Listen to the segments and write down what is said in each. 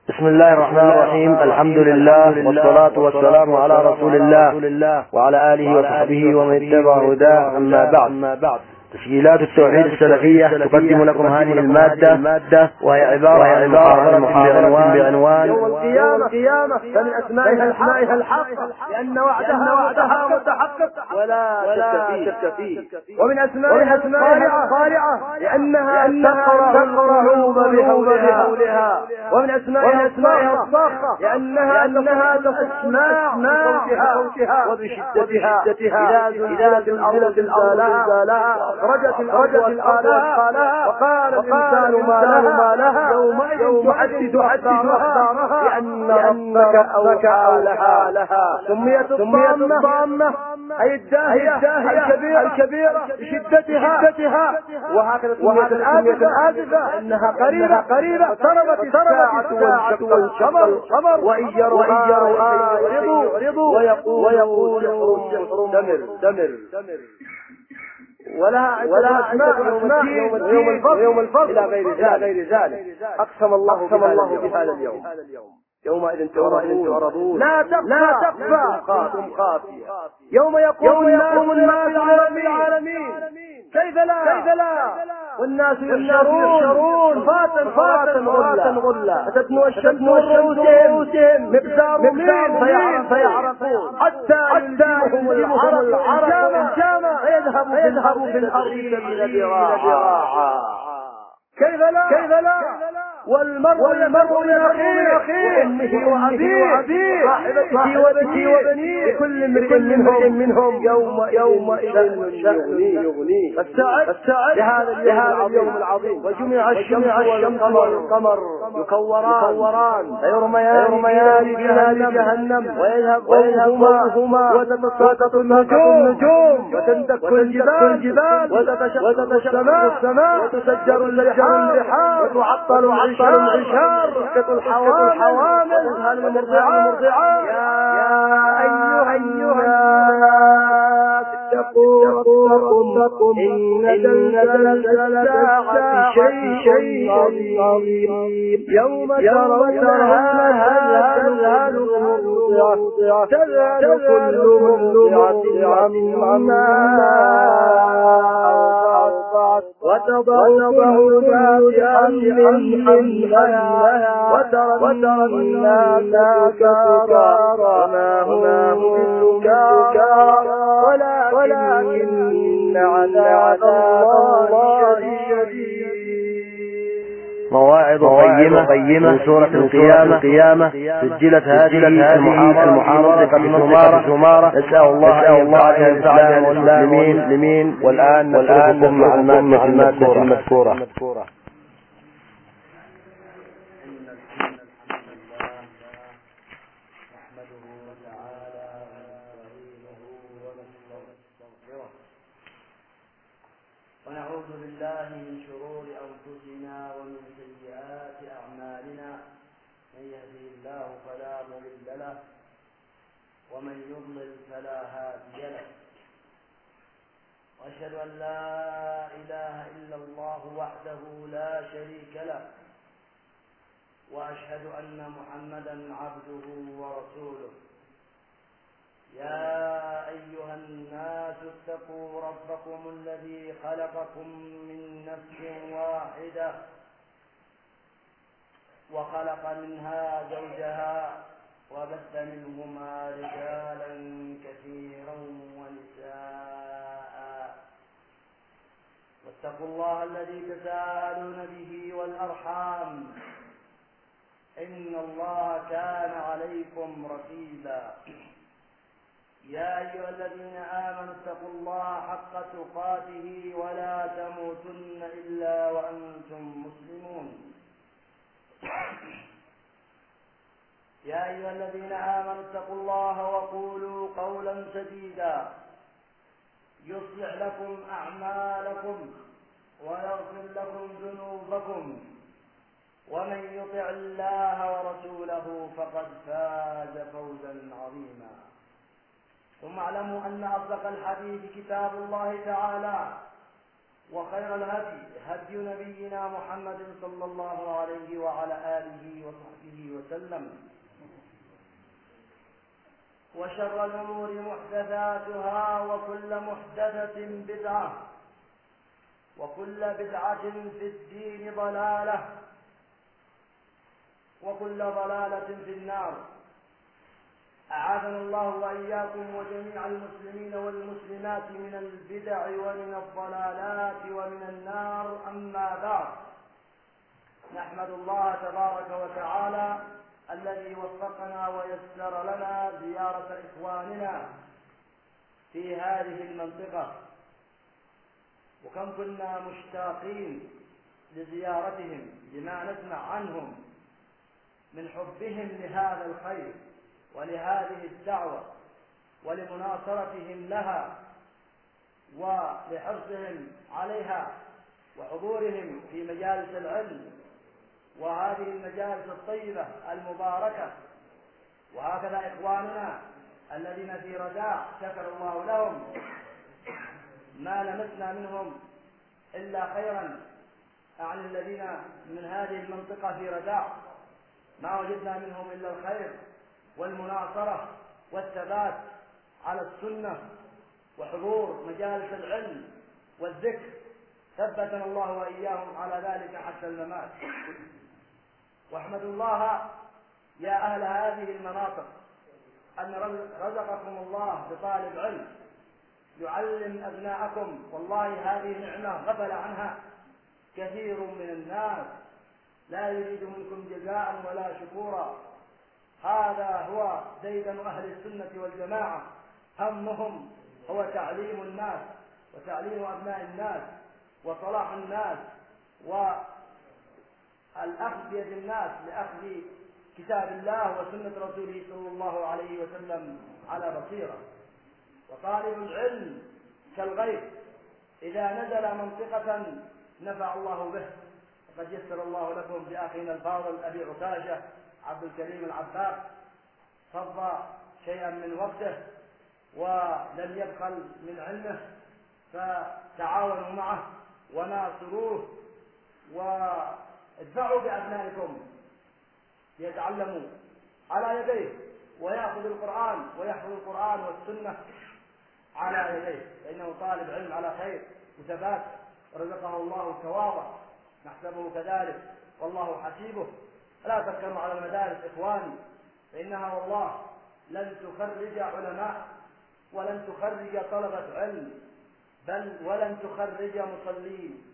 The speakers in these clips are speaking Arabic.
بسم الله الرحمن الرحيم. الحمد لله والصلاة والسلام على رسول الله وعلى آله وصحبه ومن اتبع هداه. أما بعد، تسجيلات التوحيد السلفية تقدم لكم هذه المادة وهي عبارة عن محاضرة بعنوان يوم القيامة فمن أسمائها الحق لأن وعدها متحقق ولا شك فيه. ومن أسمائها الخارعة لأنها تقرع القلوب بهولها. ومن أسمائها الصاخة لأنها تسمع بصوتها وبشدتها إذا زلزلت الأرض أخرجت الأرض وقال الإنسان ما لها يومئذ تحدث أخبارها لأن ربك أوحى لها. سميت الضامة أي الداهية الكبيرة بشدتها، وهكذا سميت الآزفة أنها قريبة. اقتربت الساعة والقمر وإن يروا يعرضوا ويقول دمر. ولا أسماء يوم الفصل إلى غير ذلك. أقسم الله بهذا اليوم يومئذ تعرضون لا تخفى خافية. يوم يقوم الناس رب العالمين كيف لا والناس يحشرون فاتا غلا فتدنو الشمس رؤوسهم مقدار فيعرفون حتى يلزمهم العرق فيذهب في الأرض ذراعا. كيف لا والمرء من أخيه وأمه وأبيه صاحبته وبنيه كل امرئ منهم يومئذ يغنيه. فاستعد لهذا اليوم العظيم. وجمع الشمس والقمر يكوران فيرميان في جهنم ويذهبهما وتتساقط النجوم وتندك الجبال وتتشقق السماء وتسجر الرحال وتعطل العشار تسقط الحوامل المرضعات. يا أيها الناس اتقوا ربكم إن زلزلة الساعة شيء عظيم يوم ترونها تذهل كل مرضعة عما أرضعت وتضع كل حملها وترى الناس سكارى وما هم بسكارى ولكن عذاب الله شديد. مواعظ قيمة من سورة القيامة. سجلت هذه المحاضرة في سمارة. نسأل الله أن ينفعها الإسلام والمسلمين. والآن نترككم مع المادة المذكورة. ونعوذ بالله من شرور أنفسنا ومن سيئات أعمالنا. من يهده الله فلا مضل له ومن يضلل فلا هادي له. وأشهد أن لا إله إلا الله وحده لا شريك له، وأشهد أن محمدا عبده ورسوله. يا أيها الناس اتقوا ربكم الذي خلقكم من نفس واحدة وخلق منها زوجها وبث منهما رجالا كثيرا ونساء. واتقوا الله الذي تساءلون به والأرحام إن الله كان عليكم رقيبا. يا أيها الذين آمنوا اتقوا الله حق تقاته ولا تموتن إلا وأنتم مسلمون. يا أيها الذين آمنوا اتقوا الله وقولوا قولا سديدا يصلح لكم أعمالكم ويغفر لكم ذنوبكم، ومن يطع الله ورسوله فقد فاز فوزا عظيما. ثم اعلموا أن أصدق الحديث كتاب الله تعالى، وخير الهدي هدي نبينا محمد صلى الله عليه وعلى آله وصحبه وسلم، وشر الأمور محدثاتها، وكل محدثة بدعة، وكل بدعة في الدين ضلالة، وكل ضلالة في النار. أعاذنا الله وإياكم وجميع المسلمين والمسلمات من البدع ومن الضلالات ومن النار. أما بعد، نحمد الله تبارك وتعالى الذي وفقنا ويسر لنا زيارة إخواننا في هذه المنطقة، وكم كنا مشتاقين لزيارتهم لما نسمع عنهم من حبهم لهذا الخير ولهذه الدعوة ولمناصرتهم لها ولحرصهم عليها وحضورهم في مجالس العلم وهذه المجالس الطيبة المباركة. وهكذا إخواننا الذين في رداع شكر الله لهم، ما لمسنا منهم إلا خيرا، عن الذين من هذه المنطقة في رداع ما وجدنا منهم إلا الخير والمناصرة والثبات على السنة وحضور مجالس العلم والذكر. ثبتنا الله وإياهم على ذلك حتى الممات. واحمدوا الله يا أهل هذه المناطق أن رزقكم الله بطالب علم يعلم أبناءكم. والله هذه نعمة غفل عنها كثير من الناس، لا يريد منكم جزاء ولا شكورا. هذا هو ديدن أهل السنة والجماعة، همهم هو تعليم الناس وتعليم أبناء الناس وصلاح الناس والأخذ بيد الناس لأخذ كتاب الله وسنة رسوله صلى الله عليه وسلم على بصيرة. وطالب العلم كالغيث إذا نزل منطقة نفع الله به. وقد يسر الله لكم بأخينا الفاضل أبي عكاشة عبد الكريم العباس، فضى شيئا من وقته ولم يبخل من علمه، فتعاونوا معه وناصروه وادفعوا بأبنائكم ليتعلموا على يديه ويأخذ القرآن ويحفظ القرآن والسنة على يديه، فإنه طالب علم على خير وثبات، ورزقه الله التواضع، نحسبه كذلك والله حسيبه. لا تفكروا على المدارس إخواني، فإنها والله لن تخرج علماء ولن تخرج طلبة علم، بل ولن تخرج مصلين،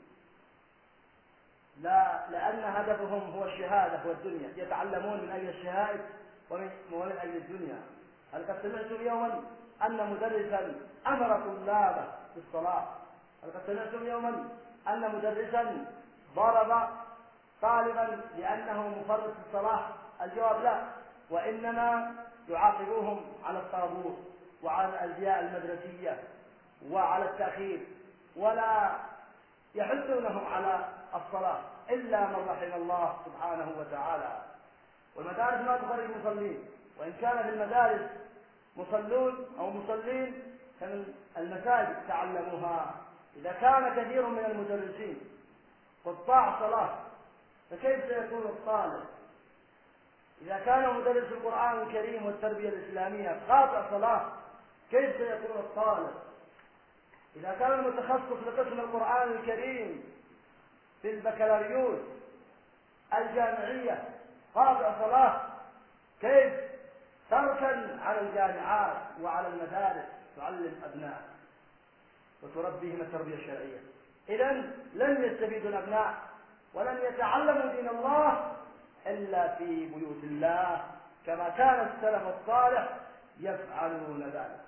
لأن هدفهم هو الشهادة والدنيا، يتعلمون من أجل الشهادة ومن أجل الدنيا. هل قد سمعتم يوما أن مدرسا أمر طلابه بالصلاة؟ هل قد سمعتم يوما أن مدرسا ضرب طالبا لأنه مفرط في الصلاة؟ الجواب لا، وإنما يعاقبوهم على الطابور وعلى الأزياء المدرسية وعلى التأخير، ولا يحثونهم على الصلاة إلا من رحم الله سبحانه وتعالى. والمدارس ما تخرج مصلين، وإن كان في المدارس مصلون أو مصلين فمن المساجد تعلموها. إذا كان كثير من المدرسين قطاع صلاة فكيف سيكون الطالب؟ إذا كان مدرس القرآن الكريم والتربية الإسلامية قاطع صلاة كيف سيكون الطالب؟ إذا كان المتخصص لقسم القرآن الكريم في البكالوريوس الجامعية قاطع صلاة كيف تركن على الجامعات وعلى المدارس تعلم أبناء وتربيهم التربية الشرعية؟ إذن لن يستفيد الأبناء ولن يتعلموا دين الله إلا في بيوت الله كما كان السلف الصالح يفعلون ذلك.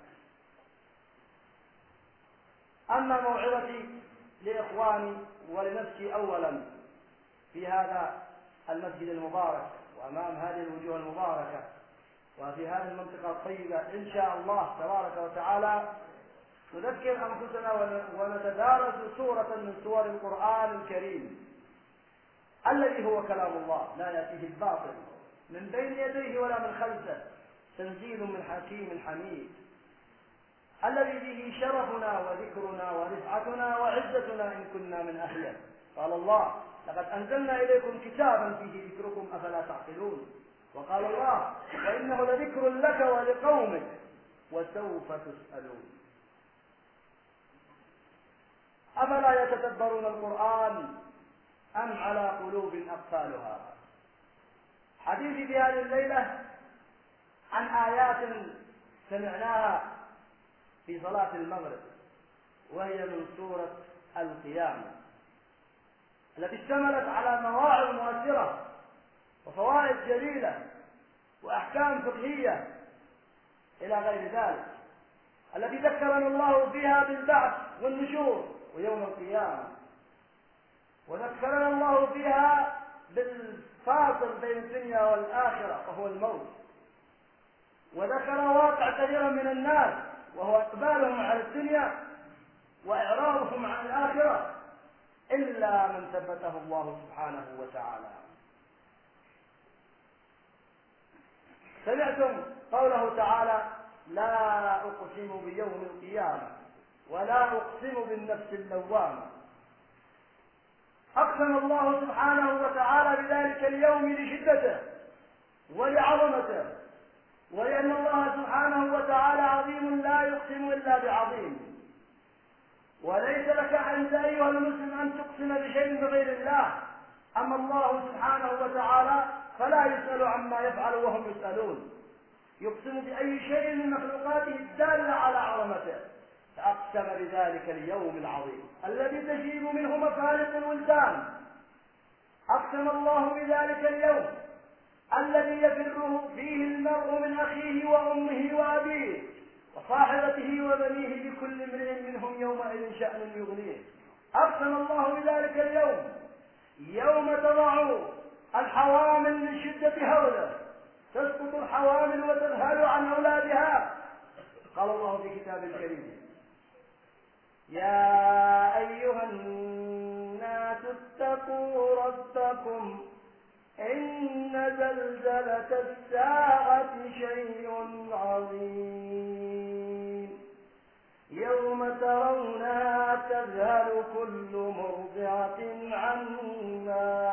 أما موعظتي لإخواني ولنفسي أولا في هذا المسجد المبارك وأمام هذه الوجوه المباركة وفي هذه المنطقة الطيبة إن شاء الله تبارك وتعالى نذكر أنفسنا ونتدارس سورة من سور القرآن الكريم الذي هو كلام الله لا يأتيه الباطل من بين يديه ولا من خلفه، تنزيل من حكيم حميد. الذي به شرفنا وذكرنا ورفعتنا وعزتنا إن كنا من أهله. قال الله: لقد أنزلنا إليكم كتابا فيه ذكركم أفلا تعقلون. وقال الله: وإنه لذكر لك ولقومك وسوف تسألون. أفلا يتدبرون القرآن أم على قلوب أقفالها؟ حديثي في هذه الليلة عن آيات سمعناها في صلاة المغرب، وهي من سورة القيامة، التي اشتملت على مواعظ مؤثرة وفوائد جليلة وأحكام فقهية إلى غير ذلك، التي ذكرنا الله فيها بالبعث والنشور ويوم القيامة، وذكرنا الله فيها بالفاصل بين الدنيا والآخرة وهو الموت، وذكر واقع كثيرا من الناس وهو إقبالهم على الدنيا وإعراضهم عن الآخرة إلا من ثبته الله سبحانه وتعالى. سمعتم قوله تعالى: لا أقسم بيوم القيامة ولا أقسم بالنفس اللوامة. أقسم الله سبحانه وتعالى بذلك اليوم لشدته ولعظمته، ولأن الله سبحانه وتعالى عظيم لا يقسم إلا بعظيم، وليس لك أنت أيها المسلم أن تقسم بشيء بغير الله. أما الله سبحانه وتعالى فلا يسأل عما يفعل وهم يسألون، يقسم بأي شيء من مخلوقاته الدالة على عظمته، فأقسم بذلك اليوم العظيم الذي تجيب منه مفارق الولدان. أقسم الله بذلك اليوم الذي يفر فيه المرء من أخيه وأمه وأبيه وصاحبته وبنيه لكل امرئ منهم يومئذ شأن يغنيه. أقسم الله بذلك اليوم يوم تضع الحوامل من شدة هوله، تسقط الحوامل وتذهل عن أولادها. قال الله في كتاب الكريم: يا أيها الناس اتقوا ربكم إن زلزلة الساعة شيء عظيم، يوم ترونها تذهل كل مرضعة عما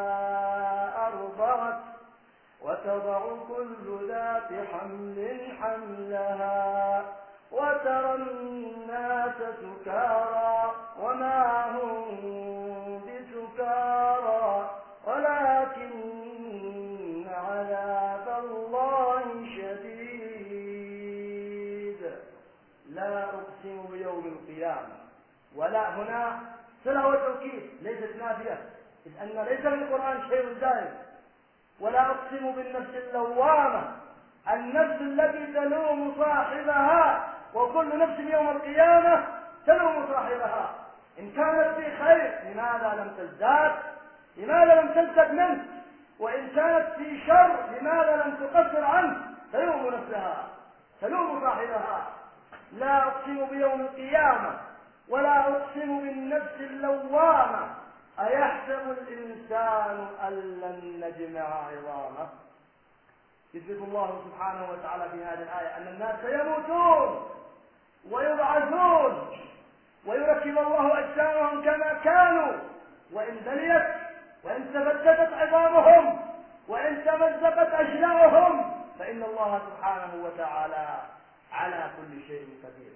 أرضعت وتضع كل ذات حمل حملها وترى الناس سكارى وما هم بسكارى ولكن عذاب الله شديد. لا أقسم بيوم القيامة، ولا هنا صلة وتوكيد ليست نافية، إذ أن ليس في القرآن شيء زائد. ولا أقسم بالنفس اللوامة، النفس التي تلوم صاحبها، وكل نفس يوم القيامة تلوم صاحبها. إن كانت في خير لماذا لم تزداد؟ لماذا لم تزدد منه؟ وإن كانت في شر لماذا لم تقصر عنه؟ تلوم نفسها، تلوم صاحبها. لا أقسم بيوم القيامة ولا أقسم بالنفس اللوامة. أيحسب الإنسان أن لن نجمع عظامه؟ يثبت الله سبحانه وتعالى في هذه الآية أن الناس سيموتون ويبعثون، ويركب الله أجسامهم كما كانوا، وإن بليت وإن تفتتت عظامهم وإن تمزقت أشلاؤهم فإن الله سبحانه وتعالى على كل شيء قدير.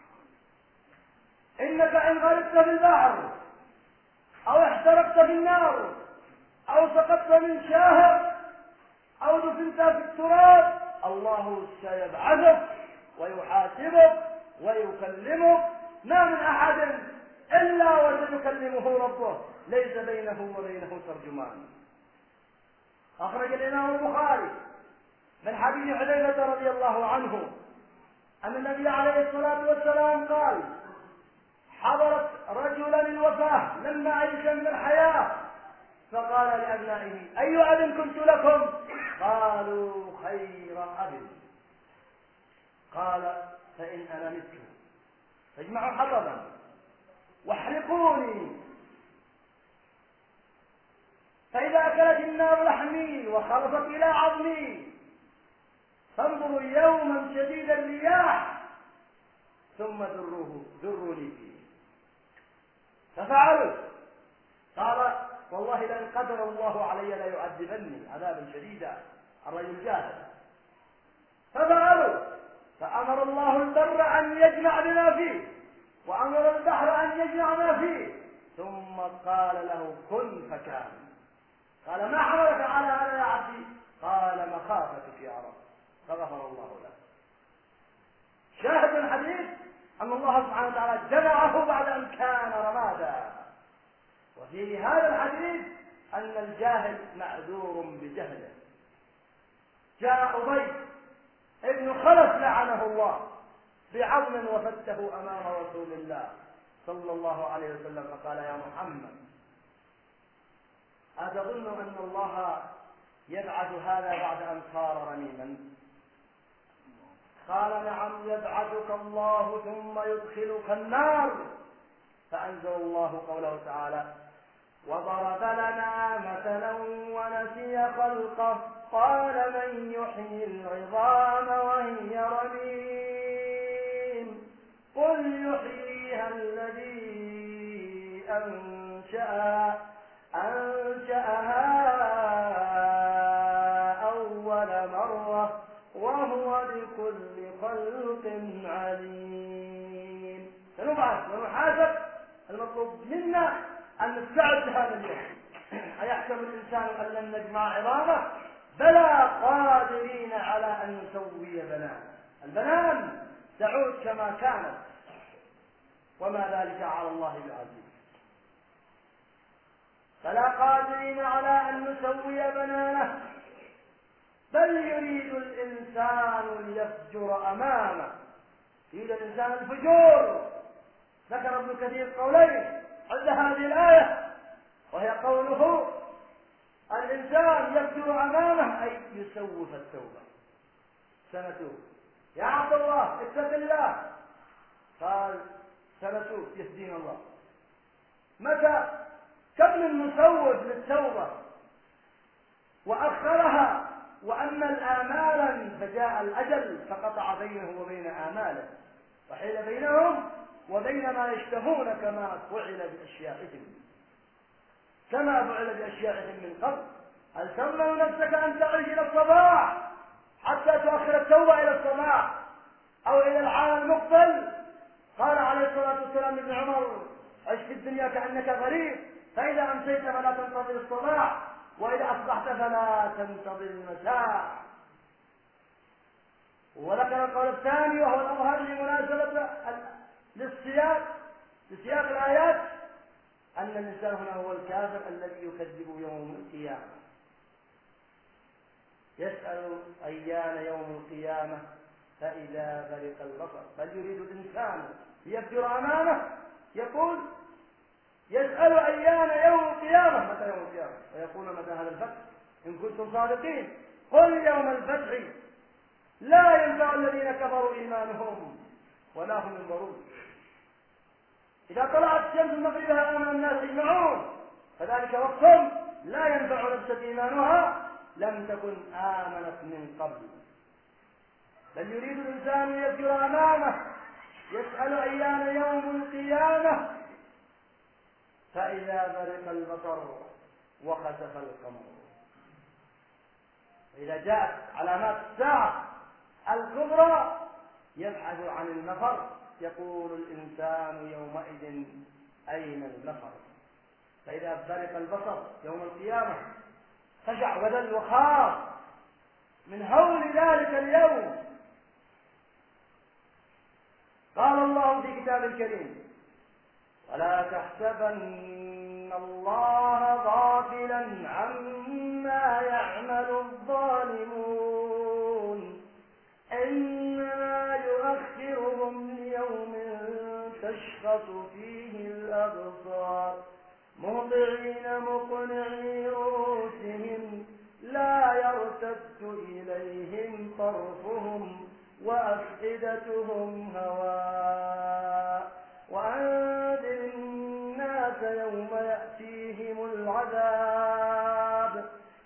إنك إن غرقت في البحر أو احترقت في النار أو سقطت من شاهق أو دفنت في التراب الله سيبعثك ويحاسبك ويكلمك، ما من أحد إلا وسيكلمه ربه، ليس بينه وبينه ترجمان. أخرج الإمام البخاري من حديث حذيفة رضي الله عنه أن النبي عليه الصلاة والسلام قال: حضرت رجلا الوفاة لما أيس من الحياة، فقال لأبنائه: أي أب كنت لكم؟ قالوا: خير أب. قال: فإن أنا مثله فاجمعوا حطبا واحرقوني، فإذا أكلت النار لحمي وخلصت إلى عظمي، فانظروا يوما شديد الرياح ثم ذروني فيه. ففعلوا. قال والله لئن قدر الله علي ليعذبني عذابا شديدا. الرجل جاهل. ففعلوا. فأمر الله البر أن يجمع بما فيه، وأمر البحر أن يجمع ما فيه، ثم قال له كن فكان. قال ما حملك على هذا يا عبدي؟ قال مخافتك يا رب. فغفر الله له. شاهد الحديث أن الله سبحانه وتعالى جمعه بعد أن كان رمادا. وفي هذا الحديث أن الجاهل معذور بجهله. جاء أبي ابن خلف لعنه الله بعظم وفته أمام رسول الله صلى الله عليه وسلم فقال يا محمد أتظن أن الله يبعث هذا بعد أن صار رميما؟ قال نعم يبعثك الله ثم يدخلك النار. فأنزل الله قوله تعالى وضرب لنا مثلا ونسي خلقه قال من يحيي العظام وهي رميم قل يحييها الذي أنشأها أول مرة وهو بكل خلق عليم. سنبعث ونحاسب. المطلوب منا أن نستعد لهذا اليوم. أيحسب الإنسان أن لن نجمع عظامه؟ بلى قادرين على أن نسوي بنانه. البنان تعود كما كانت وما ذلك على الله بعزيز. فلا قادرين على أن نسوي بنانه بل يريد الإنسان ليفجر أمامه. يريد الإنسان الفجور. ذكر ابن كثير قولين عند هذه الآية، وهي قوله الإنسان يفجر أمامه أي يسوف التوبة. سنتوب يا عبد الله اتق الله. قال سنتوب يهدينا الله. متى؟ كم من مسوف للتوبة وأخرها وأمل آمالا فجاء الأجل فقطع بينه وبين آماله وحيل بينهم وبين ما يشتهون كما فعل بأشياعهم من قبل. هل تمنع نفسك أن تعيش إلى الصباح حتى تؤخر التوبة إلى الصباح أو إلى العام المقبل؟ قال عليه الصلاة والسلام ابن عمر عش في الدنيا كأنك غريب فإذا أمسيت فلا تنتظر الصباح وإذا أصبحت فلا تنتظر المساء. وذكر القول الثاني وهو الأظهر لمناسبة لسياق الآيات أن الإنسان هنا هو الكافر الذي يكذب يوم القيامة. يسأل أيان يوم القيامة فإذا برق البصر. بل يريد الإنسان ليفجر أمامه يقول يسأل أيان يوم القيامة. متى يوم القيامة؟ ويقول متى هذا الفتح إن كنتم صادقين. قل يوم الفتح لا ينفع الذين كفروا إيمانهم ولا هم ينظرون. إذا طلعت الشمس من مغربها آمن الناس يجمعون فذلك وقت لا ينفع نفسا إيمانها لم تكن آمنت من قبل. بل يريد الإنسان يفجر أمامه يسأل أيان يوم القيامة فإذا برق البصر وخسف القمر. إذا جاءت علامات الساعة الكبرى يبحث عن المفر. يقول الإنسان يومئذ أين المفر؟ فإذا برق البصر يوم القيامة خشع وذل وخاف من هول ذلك اليوم. قال الله في كتاب الكريم ولا تحسبن الله غافلا عما يعمل الظالمون إنما يؤخرهم ليوم تشخص فيه الأبصار مهطعين مقنعي رؤوسهم لا يرتد إليهم طرفهم وأفئدتهم هواء وأنذر الناس يوم يأتيهم العذاب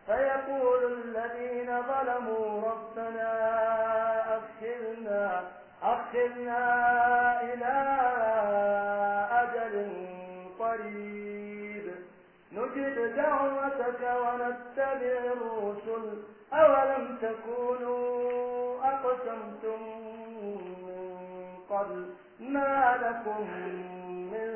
فيقول الذين ظلموا ربنا أخرنا إلى أجل قريب نجب دعوتك ونتبع الرسل أولم تكونوا أقسمتم من قبل ما لكم من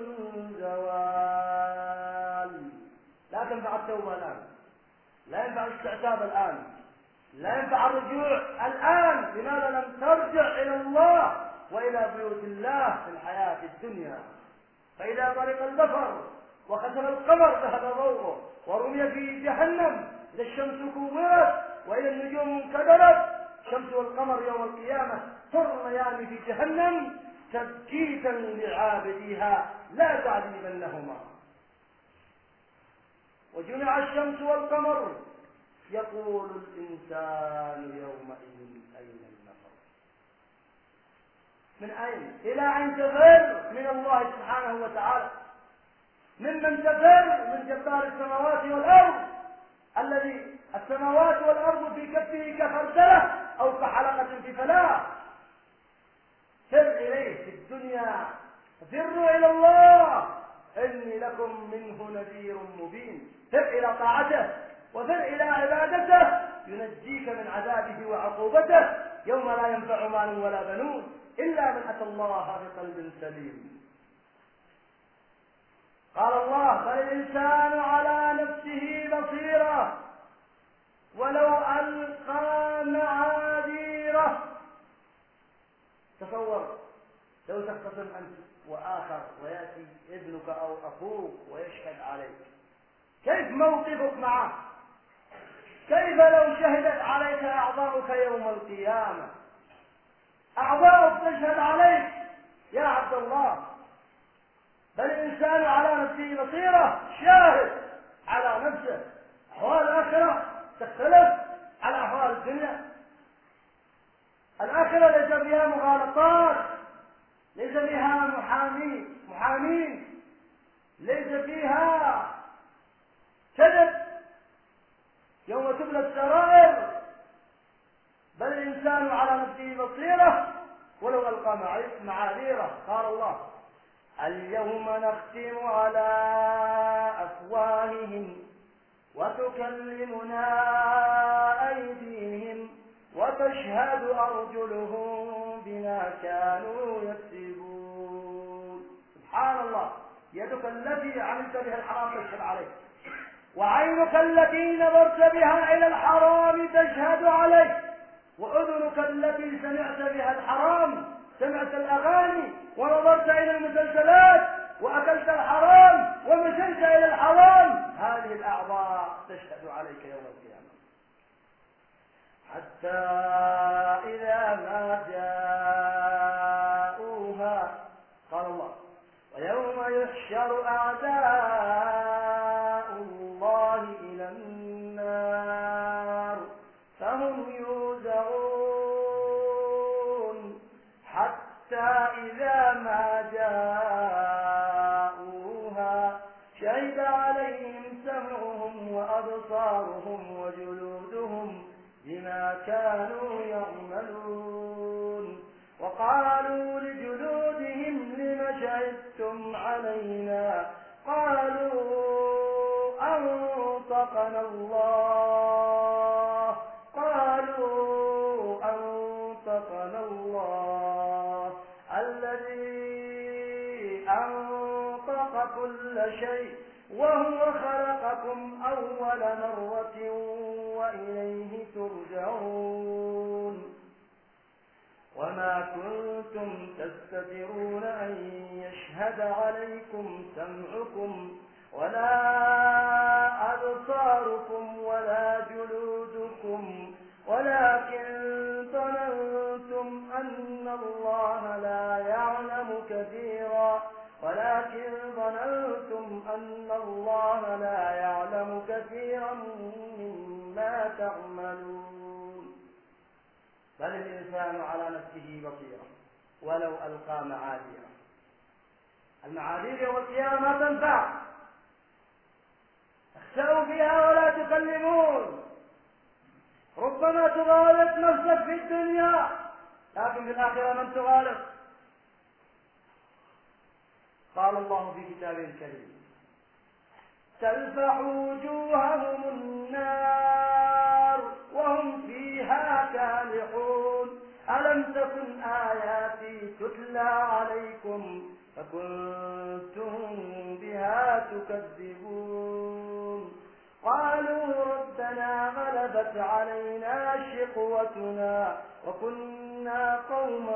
زوال. لا تنفع التوبة الآن، لا ينفع الاستعتاب الآن، لا ينفع الرجوع الآن. لماذا لم ترجع إلى الله وإلى بيوت الله في الحياة الدنيا؟ فإذا طرق البصر وخسف القمر ذهب ضوءه ورمي في جهنم إذا الشمس كورت وإذا النجوم انكدرت. الشمس والقمر يوم القيامة ترميان في جهنم تبكيتا لعابديها لا تعذيبا لهما. وجمع الشمس والقمر يقول الإنسان يومئذ أين المفر؟ من أين؟ إلى أين تفر من الله سبحانه وتعالى؟ ممن تفر من جبار السماوات والأرض الذي السماوات والأرض في كفه كخردلة أو كحلقة في فلاة. فر إليه في الدنيا، فروا إلى الله إني لكم منه نذير مبين. فر إلى طاعته وفر إلى عبادته ينجيك من عذابه وعقوبته يوم لا ينفع مال ولا بنون إلا من أتى الله بقلب سليم. قال الله بل الإنسان على نفسه بصيرة ولو ألقى معاذيره. تصور لو تختصم أنت وآخر ويأتي ابنك أو أخوك ويشهد عليك، كيف موقفك معه؟ كيف لو شهدت عليك أعضاؤك يوم القيامة؟ أعضاؤك تشهد عليك يا عبد الله. بل الإنسان على نفسه بصيرة، شاهد على نفسه. أحوال الآخرة تختلف على أحوال الدنيا. الآخرة ليس فيها مغالطات، ليس فيها محامين، ليس فيها كذب يوم تبلى السرائر. بل الإنسان على نفسه بصيرة ولو ألقى معاذيره. قال الله اليوم نختم على أفواههم وتكلمنا أيديهم وتشهد أرجلهم بما كانوا يكسبون. سبحان الله، يدك التي عملت بها الحرام تشهد عليك، وعينك التي نظرت بها إلى الحرام تشهد عليك، وأذنك التي سمعت بها الحرام، سمعت الأغاني ونظرت إلى المسلسلات وأكلت الحرام ومشيت إلى الحرام، هذه الأعضاء تشهد عليك يوم القيامة. حتى إذا ما جاءوها قال الله ويوم يحشر أعداء الله إلى النار فهم يوزعون. حتى إذا ما جاءوها شهد عليهم سمعهم وأبصارهم وجلودهم بما كانوا يعملون. وقالوا لجلودهم لم شهدتم علينا قالوا أنطقنا الله الذي أنطق كل شيء وهو خلقكم أول مرة وإليه ترجعون. وما كنتم تستترون أن يشهد عليكم سمعكم ولا أبصاركم ولا جلودكم ولكن ظننتم أن الله لا يعلم كثيرا مما تعملون. بل الإنسان على نفسه بصيرة ولو ألقى معاذيره. المعاذير يوم القيامة ما تنفع، اخسأوا فيها ولا تكلمون. ربما تغالط نفسك في الدنيا لكن في الآخرة من تغالب؟ قال الله في كتابه الكريم: تلفح وجوههم النار وهم فيها كالحون ألم تكن آياتي تتلى عليكم فكنتم بها تكذبون قالوا ربنا غلبت علينا شقوتنا وكنا قوما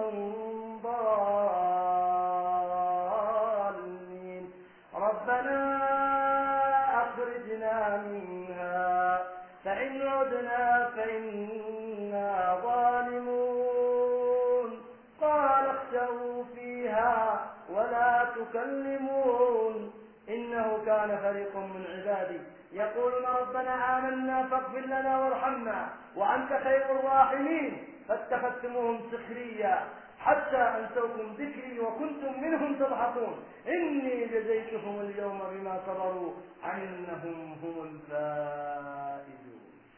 ضالين ربنا أخرجنا منها فإن عدنا فإنا ظالمون قال اخسئوا فيها ولا تكلمون إنه كان فريق من عبادي يقولون ربنا آمنا فاغفر لنا وارحمنا وأنت خير الراحمين فاتخذتموهم سخريا حتى أنسوكم ذكري وكنتم منهم تضحكون إني جزيتهم اليوم بما صبروا أنهم هم الفائزون.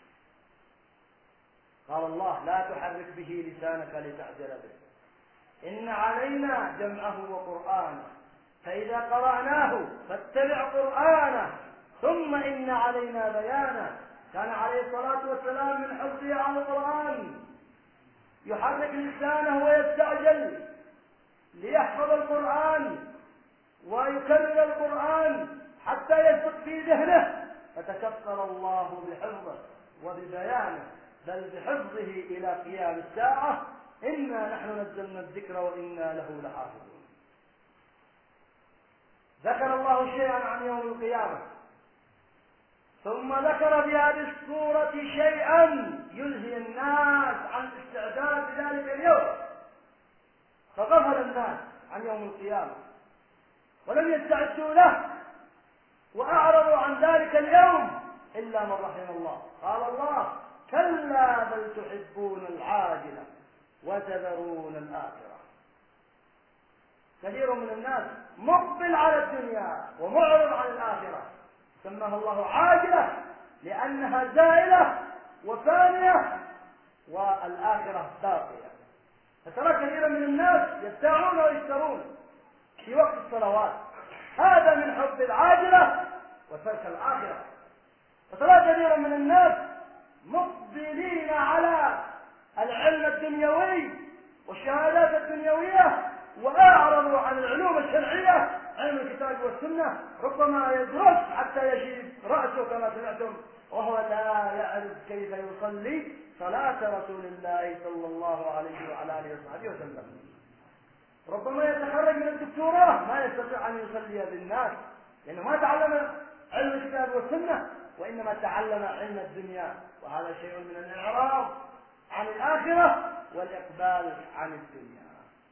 قال الله: لا تحرك به لسانك لتعجل به إن علينا جمعه وقرآنه فإذا قرأناه فاتبع قرآنه ثم إن علينا بيانه. كان عليه الصلاة والسلام من حرصه على القرآن يحرك لسانه ويستعجل ليحفظ القرآن ويكرر القرآن حتى يثبت في ذهنه فتكفل الله بحفظه وببيانه بل بحفظه إلى قيام الساعة إنا نحن نزلنا الذكر وإنا له لحافظون. ذكر الله شيئا عن يوم القيامة ثم ذكر في هذه السورة شيئا يلهي الناس عن استعداد ذلك اليوم فغفل الناس عن يوم القيامة ولم يستعدوا له وأعرضوا عن ذلك اليوم إلا من رحم الله. قال الله: كلا بل تحبون العاجلة وتذرون الآخرة. كثير من الناس مقبل على الدنيا ومعرض عن الآخرة سماها الله عاجلة لأنها زائلة وفانية والآخرة باقية. فترى كثيرا من الناس يبتاعون ويشترون في وقت الصلوات هذا من حب العاجلة وترك الآخرة. فترى كثيرا من الناس مقبلين على العلم الدنيوي والشهادات الدنيوية وأعرضوا عن العلوم الشرعية علم الكتاب والسنة ربما يدرس حتى يشيب رأسه كما سمعتم وهو لا يعرف كيف يصلي صلاة رسول الله صلى الله عليه وعلى آله وصحبه وسلم. ربما يتخرج من الدكتوراه ما يستطيع أن يصلي بالناس لأنه ما تعلم علم الكتاب والسنة وإنما تعلم علم الدنيا وهذا شيء من الإعراض عن الآخرة والإقبال عن الدنيا.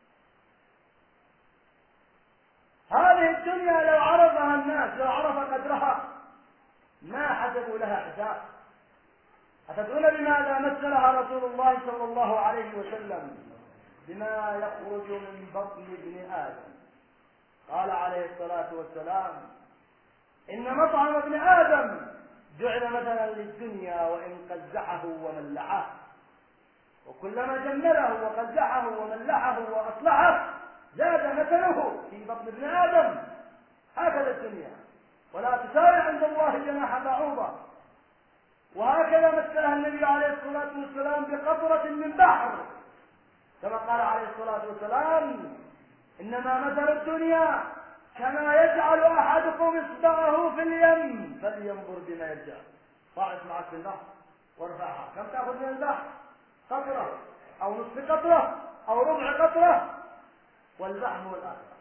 هذه الدنيا لو عرفها الناس لو عرف قدرها ما حسبوا لها حساب. أتدرون بماذا مثلها رسول الله صلى الله عليه وسلم؟ بما يخرج من بطن ابن آدم. قال عليه الصلاة والسلام: إن مطعم ابن آدم جعل مثلا للدنيا وإن قزحه وملحه وكلما جمله وقزحه وملحه وأصلحه زاد مثله في بطن ابن آدم. هكذا الدنيا ولا تساوي عند الله جناح بعوضة. وهكذا مثلها النبي عليه الصلاة والسلام بقطرة من بحر كما قال عليه الصلاة والسلام: إنما مثل الدنيا كما يجعل أحدكم إصبعه في اليم فلينظر بما يرجع. ضع إصبعك في البحر وارفعها. كم تأخذ من البحر؟ قطرة أو نصف قطرة أو ربع قطرة والبحر هو الآخرة.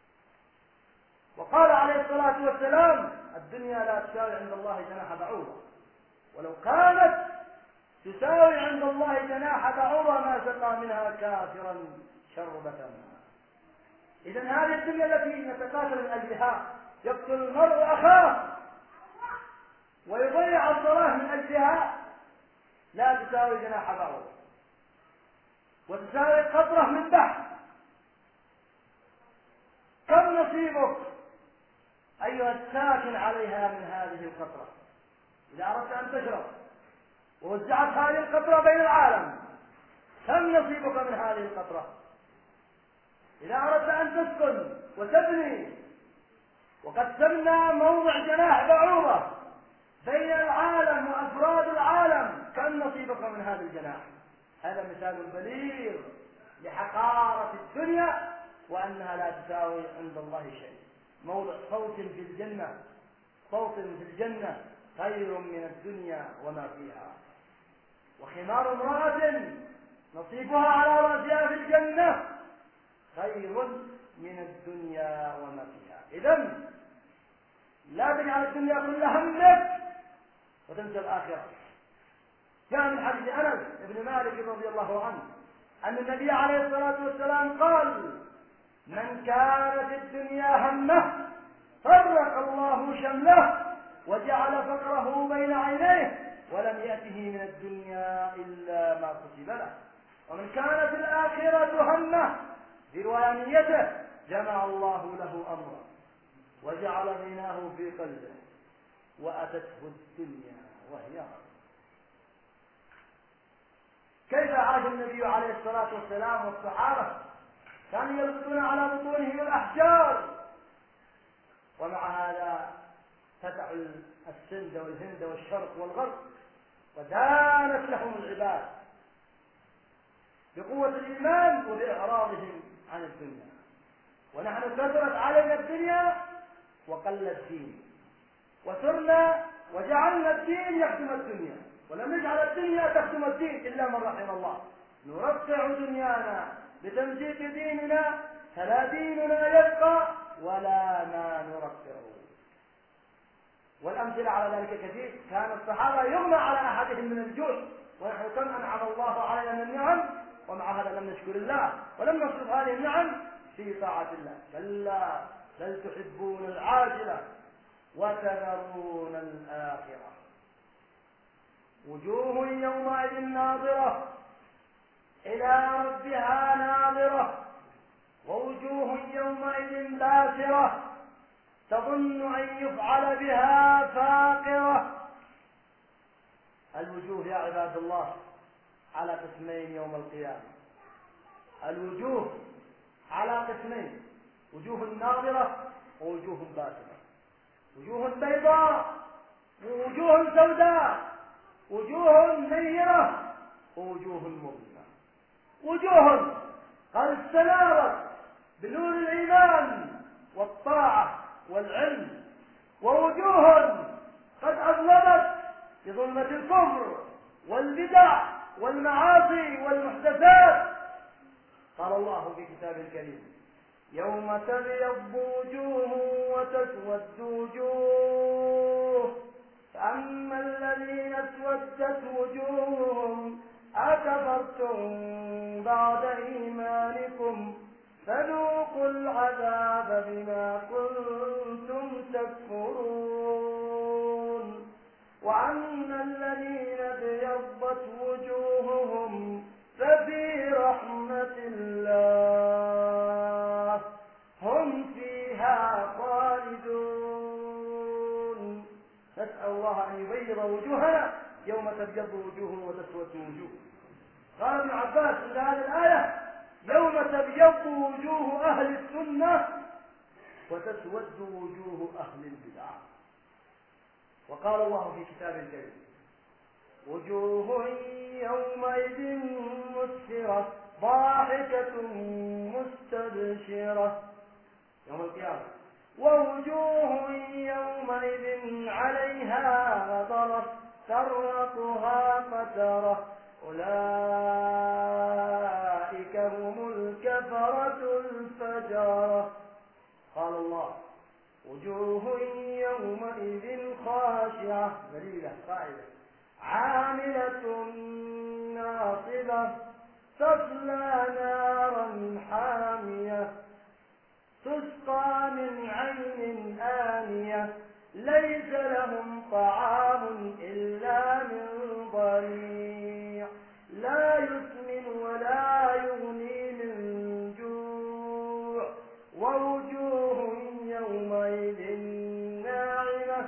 وقال عليه الصلاة والسلام: الدنيا لا تساوي عند الله جناح بعوضة ولو كانت تساوي عند الله جناح بعوضة ما سقى منها كافرا شربة ماء. إذن هذه الدنيا التي نتقاتل من أجلها يقتل المرء أخاه ويضيع الصلاة من أجلها لا تساوي جناح بعوضة وتساوي قطرة من بحر. كم نصيبك أيها الساكن عليها من هذه القطرة إذا أردت أن تشرب ووزعت هذه القطرة بين العالم كم نصيبك من هذه القطرة؟ إذا أردت أن تسكن وتبني وقد تبنى موضع جناح بعوضة بين العالم وأفراد العالم، كم نصيبك من هذا الجناح؟ هذا مثال بليغ لحقارة الدنيا وأنها لا تساوي عند الله شيء. موضع صوت في الجنة، صوت في الجنة خير من الدنيا وما فيها. وخمار امرأة نصيبها على رأسها في الجنة خير من الدنيا وما فيها. إذن لا تجعل الدنيا كلها همك وتنسى الآخرة. جاء من حديث أنس بن مالك رضي الله عنه أن النبي عليه الصلاة والسلام قال: من كانت الدنيا همه فرق الله شمله وجعل فقره بين عينيه ولم يأته من الدنيا إلا ما كتب له. ومن كانت الآخرة همه في رواية نيته جمع الله له أمره وجعل غناه في قلبه وأتته الدنيا وهي غنى. كيف عاش النبي عليه الصلاة والسلام والصحابة؟ كانوا يرقدون على بطونهم الأحجار، ومع هذا فتحوا السند والهند والشرق والغرب ودانت لهم العباد بقوة الإيمان وبإعراضهم عن الدنيا. ونحن كثرت علينا الدنيا وقل الدين، وسرنا وجعلنا الدين يخدم الدنيا ولم نجعل الدنيا تخدم الدين إلا من رحم الله. نرفع دنيانا بتمجيد ديننا فلا ديننا يبقى ولا ما نرفعه. والأمثلة على ذلك كثير. كان الصحابة يغنى على أحدهم من الجوع، ونحن كم أنعم الله علينا من النعم ومع هذا لم نشكر الله ولم نصرف هذه النعم في طاعة الله. كلا بل تحبون العاجلة وتذرون الآخرة. وجوه يومئذ ناظرة إلى ربها ناظرة ووجوه يومئذ باسرة تظن أن يفعل بها فاقرة. الوجوه يا عباد الله على قسمين يوم القيامة. الوجوه على قسمين: وجوه ناظرة ووجوه باسرة. وجوه بيضاء ووجوه سوداء، وجوه نيرة ووجوه مظلمة. وجوه قد استنارت بنور الإيمان والطاعة والعلم، ووجوه قد أظلمت بظلمة الكفر والبدع والمعاصي والمحدثات. قال الله في كتابه الكريم: يوم تبيض وجوه وتسود وجوه فأما الذين اسودت وجوههم أكفرتم بعد إيمانكم فذوقوا العذاب بما كنتم تكفرون. وأما الذين ابيضت وجوههم ففي رحمة الله هم فيها خالدون. نسأل الله أن يبيض وجوهنا يوم تبيض وجوه وتسود وجوه. قال ابن عباس في هذه الآية: يوم تبيض وجوه أهل السنة وتسود وجوه أهل البدع. وقال الله في كتابه الكريم: وجوه يومئذ مسفرة ضاحكة مستبشرة يوم القيامة. ووجوه يومئذ عليها غبرة ترهقها قترة أولئك هم الكفرة الفجرة. قال الله: وجوه يومئذ خاشعة ذليلة قائلة عاملة ناصبة تصلى نارا حامية تسقى من عين آنية ليس لهم طعام إلا من ضريع لا يسمن ولا يغني من جوع. ووجوه يومئذ ناعمة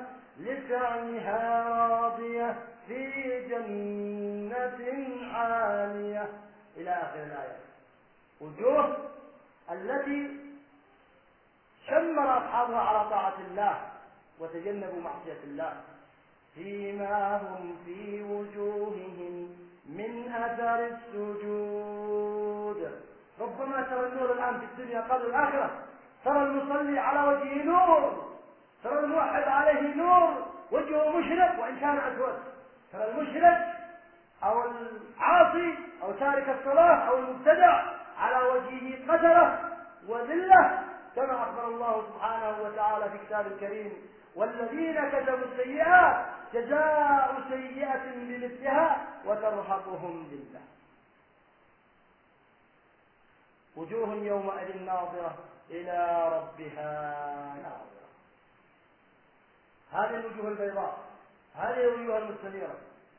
لسعيها راضية في جنة عالية إلى آخر الآية. وجوه التي شمر أصحابها على طاعة الله وتجنبوا معصية الله. فيما هم في وجوههم من أثر السجود. ربما ترى النور الآن في الدنيا قبل الآخرة، ترى المصلي على وجهه نور، ترى الموحد عليه نور وجهه مشرق وإن كان أسود، ترى المشرك أو العاصي أو تارك الصلاة أو المبتدع على وجهه قترة وذلة، كما أخبر الله سبحانه وتعالى في كتاب الكريم: والذين كسبوا السيئات جزاء سيئة بمثلها وترهقهم ذلة. وجوه يومئذ ناظرة إلى ربها ناظرة. هذه الوجوه البيضاء، هذه الوجوه المستنيرة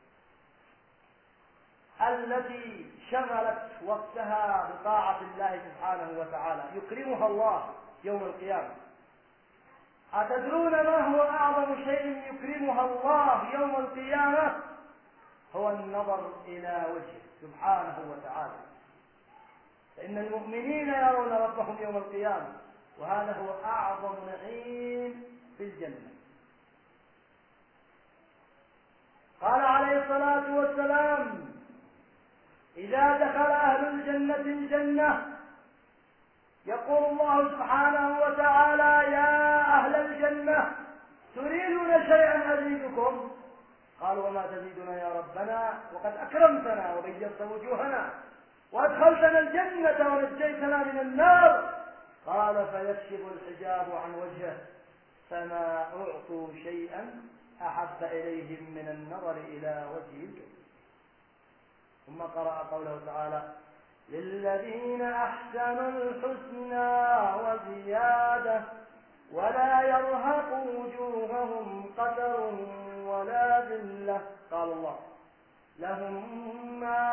التي شغلت وقتها بطاعة الله سبحانه وتعالى، يكرمها الله يوم القيامة. أتدرون ما هو أعظم شيء يكرمها الله يوم القيامة؟ هو النظر إلى وجهه سبحانه وتعالى. فإن المؤمنين يرون ربهم يوم القيامة، وهذا هو أعظم نعيم في الجنة. قال عليه الصلاة والسلام: إذا دخل أهل الجنة الجنة يقول الله سبحانه وتعالى: يا أهل الجنة تريدون شيئا أزيدكم؟ قالوا: وما تزيدنا يا ربنا وقد أكرمتنا وبيضت وجوهنا وأدخلتنا الجنة ونجيتنا من النار. قال: فيكشف الحجاب عن وجهه فما أعطوا شيئا أحب إليهم من النظر إلى وجه الكريم. ثم قرأ قوله تعالى: للذين أحسنوا الحسنى وزيادة ولا يرهق وجوههم قتر ولا ذلة. قال الله: لهم ما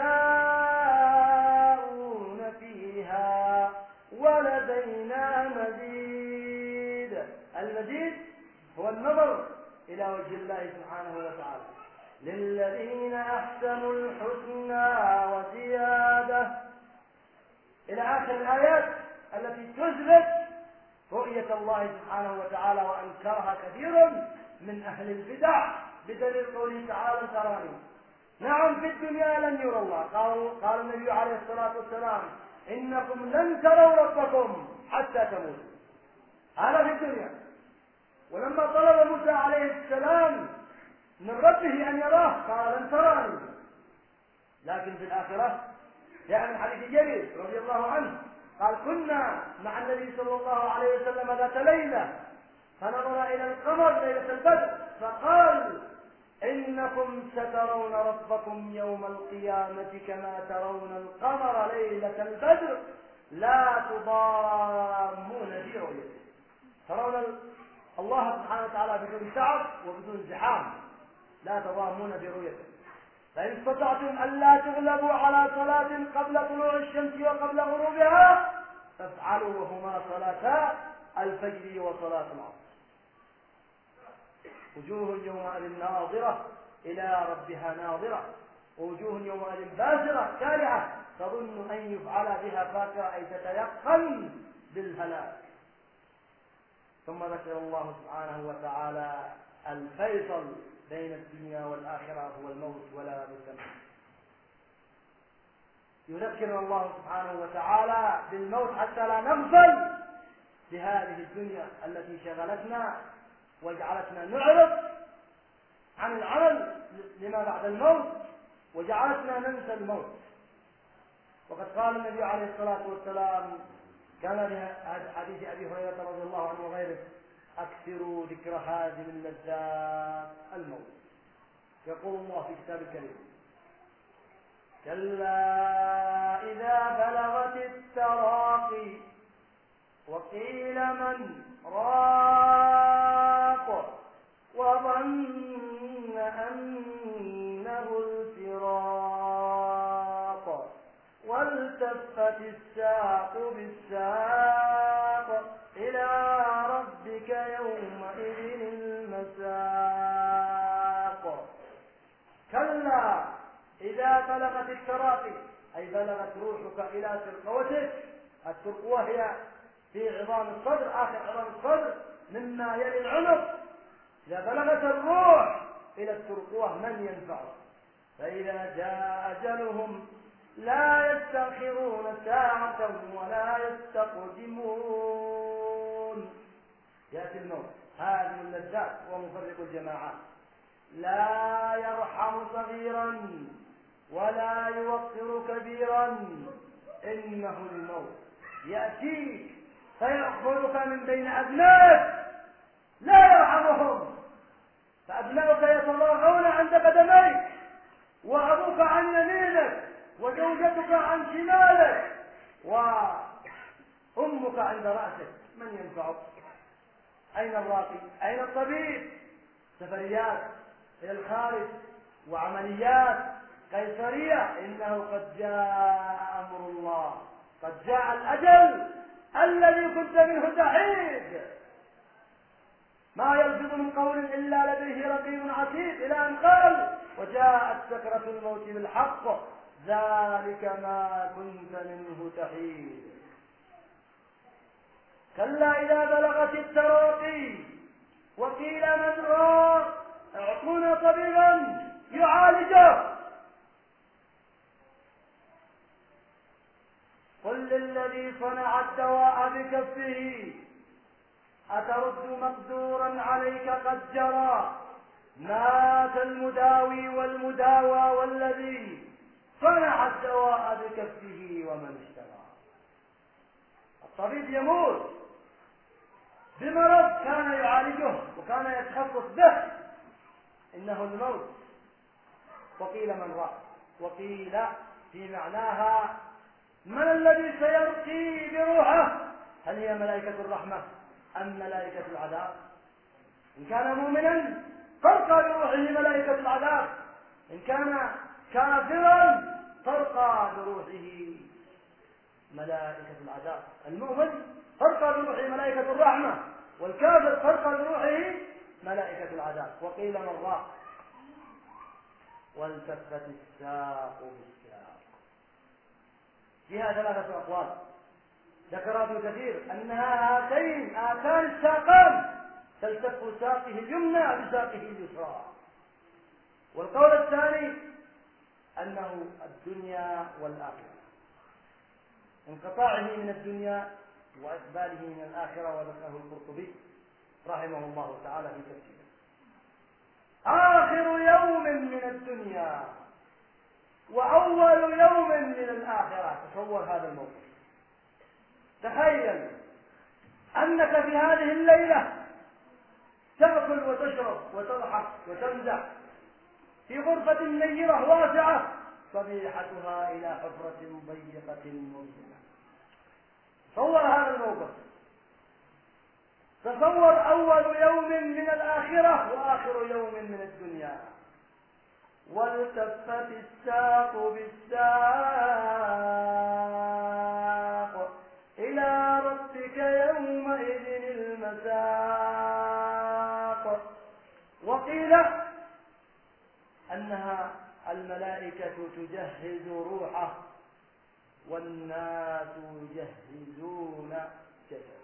يشاءون فيها ولدينا مزيد. المزيد هو النظر إلى وجه الله سبحانه وتعالى. للذين أحسنوا الحسنى وزيادة إلى آخر الآيات التي تثبت رؤية الله سبحانه وتعالى، وأنكرها كثير من أهل البدع بدليل قوله تعالى: تراني. نعم، في الدنيا لن يرى الله. قال النبي عليه الصلاة والسلام: إنكم لن تروا ربكم حتى تموتوا. هذا في الدنيا. ولما طلب موسى عليه السلام من ربه أن يراه قال: لن تراني. لكن في الآخرة جاء من حديث جرير رضي الله عنه قال: كنا مع النبي صلى الله عليه وسلم ذات ليلة فنظر إلى القمر ليلة البدر فقال: إنكم سترون ربكم يوم القيامة كما ترون القمر ليلة البدر لا تضامون في رؤيته. ترون الله سبحانه وتعالى بدون تعب وبدون زحام، لا تضامون في رؤيته. فإن استطعتم ألا تغلبوا على صلاة قبل طلوع الشمس وقبل غروبها فافعلوا، وهما صلاتا الفجر وصلاة العصر. وجوه يومئذ ناظرة إلى ربها ناظرة، ووجوه يومئذ باسرة كارهة تظن أن يفعل بها فاكرة، أي تتيقن بالهلاك. ثم ذكر الله سبحانه وتعالى الفيصل بين الدنيا والآخرة هو الموت ولا بد منه. يذكرنا الله سبحانه وتعالى بالموت حتى لا نغفل بهذه الدنيا التي شغلتنا وجعلتنا نعرض عن العمل لما بعد الموت وجعلتنا ننسى الموت. وقد قال النبي عليه الصلاة والسلام كما في حديث أبي هريرة رضي الله عنه وغيره: أكثروا ذكر هذه اللذات الموت. يقول الله في كتاب الكريم: كلا إذا بلغت التراقي وقيل من راق وظن أنه الفراق والتفت الساق بالساق إلى ربك يومئذ المساق. كلا إذا بلغت التراقي أي بلغت روحك إلى ترقوتك. الترقوة هي في عظام الصدر، آخر عظام الصدر مما يلي العنق. إذا بلغت الروح إلى الترقوة من ينفعه؟ فإذا جاء أجلهم لا يستأخرون ساعة ولا يستقدمون. يأتي الموت هذه اللذات ومفرق الجماعات، لا يرحم صغيرا ولا يوقر كبيرا. إنه الموت يأتيك فيأخذك من بين أبنائك لا يرحمهم، فأبنائك يتضاغون عند قدميك، وأبوك عن يمينك، وزوجتك عن شمالك، وأمك عند رأسك. من ينفعك؟ أين الراقي؟ أين الطبيب؟ سفريات إلى الخارج وعمليات قيصرية. إنه قد جاء أمر الله، قد جاء الأجل الذي كنت منه تحيد. ما يلفظ من قول إلا لديه رقيب عتيد، إلى أن قال وجاءت سكرة الموت بالحق ذلك ما كنت منه تحيد. كلا إذا بلغت التراقي وقيل من راق اعطونا طبيبا يعالجه. قل للذي صنع الدواء بكفه أترد مقدورا عليك قد جرى. مات المداوي والمداوى والذي صنع الدواء بكفه ومن اشترى. الطبيب يموت بمرض كان يعالجه وكان يتخصص به، إنه الموت. وقيل من راق، وقيل في معناها من الذي سيرقي بروحه؟ هل هي ملائكة الرحمة أم ملائكة العذاب؟ إن كان مؤمنا ترقى بروحه ملائكة العذاب، إن كان كافرا ترقى بروحه ملائكة العذاب. المؤمن ترقى بروحه ملائكة الرحمة، والكافر ترقى بروحه ملائكة العذاب. وقيل من راق والتفت الساق بالساق. فيها ثلاثة أقوال ذكر ابن كثير أنها آتان الساقان تلتف ساقه اليمنى بساقه اليسرى. والقول الثاني أنه الدنيا والآخرة، انقطاعه من الدنيا وإقباله من الآخرة. وذكره القرطبي رحمه الله تعالى في تفسيره. آخر يوم من الدنيا وأول يوم من الآخرة. تصور هذا الموقف، تخيل أنك في هذه الليلة تأكل وتشرب وتضحك وتمزح في غرفة نيرة واسعة صبيحتها إلى حفرة ضيقة مظلمة. تصور هذا الموقف، تصور أول يوم من الآخرة وآخر يوم من الدنيا. والتفت الساق بالساق إلى ربك يومئذ المساق. وقيل أنها الملائكة تجهز روحه والناس يجهزون جسده.